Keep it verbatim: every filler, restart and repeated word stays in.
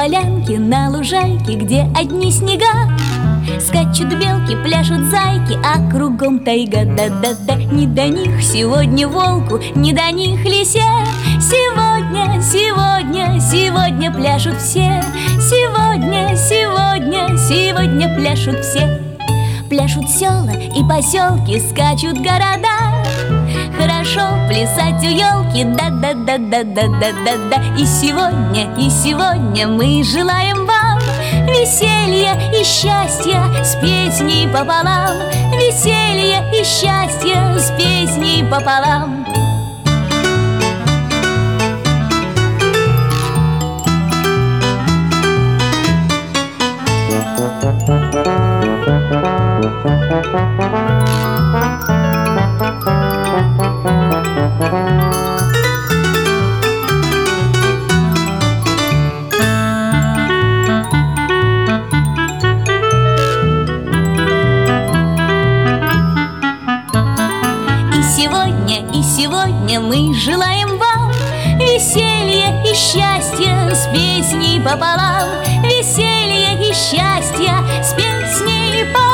полянке, на лужайке, где одни снега. Скачут белки, пляшут зайки, а кругом тайга. Да-да-да, не до них сегодня волку, не до них лисе. Сегодня, сегодня, сегодня пляшут все. Сегодня, сегодня, сегодня пляшут все. Пляшут села и поселки, скачут города. Хорошо плясать у елки, да-да-да-да-да-да-да-да. И сегодня, и сегодня мы желаем вам веселья и счастья с песней пополам. Веселья и счастья с песней пополам. И сегодня мы желаем вам веселья и счастья с песней пополам. Веселья и счастья с песней пополам.